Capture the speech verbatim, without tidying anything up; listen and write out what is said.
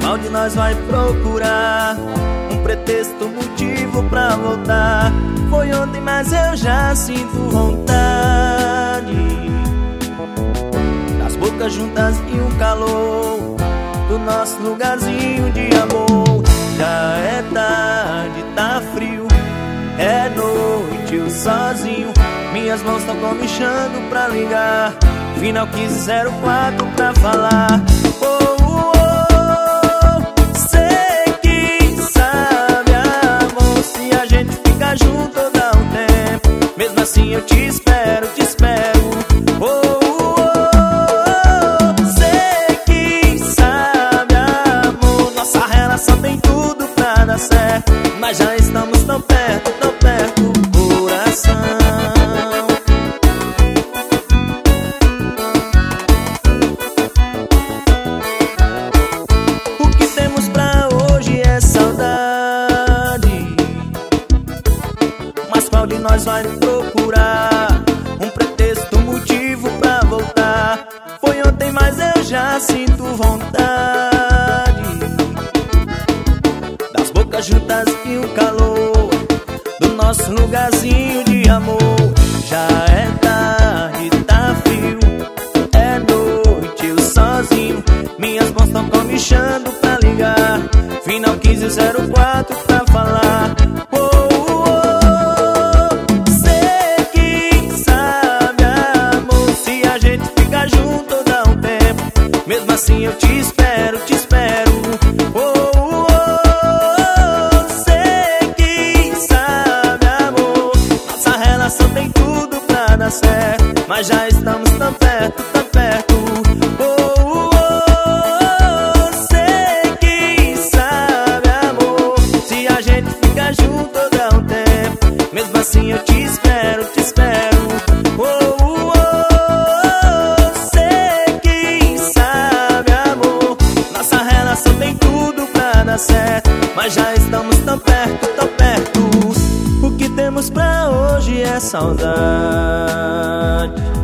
qual de nós vai procurar um pretexto, motivo pra voltar? Foi ontem, mas eu já sinto vontade das bocas juntas e um calor do nosso lugarzinho de amor. Já é tarde, tá frio, é noite, eu sozinho. Minhas mãos tão comichando pra ligar Final quinze zero quatro pra falar. Oh, oh, oh, sei que sabe, amor, se a gente ficar junto dá um tempo. Mesmo assim eu te espero, te espero. Oh, oh, oh, sei que sabe, amor, nossa relação tem tudo pra dar certo, mas já estamos tão perto, tão perto, coração. Qual de nós vai procurar um pretexto, motivo pra voltar? Foi ontem, mas eu já sinto vontade das bocas juntas e o calor do nosso lugarzinho de amor. Já é tarde, tá frio, é noite, eu sozinho. Minhas mãos tão comichando pra ligar Final quinze zero quatro pra falar. Oh, mesmo assim eu te espero, te espero. Oh, oh, oh, sei que sabe, amor, nossa relação tem tudo pra dar certo, mas já estamos tão perto, tão perto. Oh, oh, oh, sei que sabe, amor, se a gente ficar junto dá um tempo. Mesmo assim eu te espero, te espero. Oh, oh, certo, mas já estamos tão perto, tão perto. O que temos pra hoje é saudade.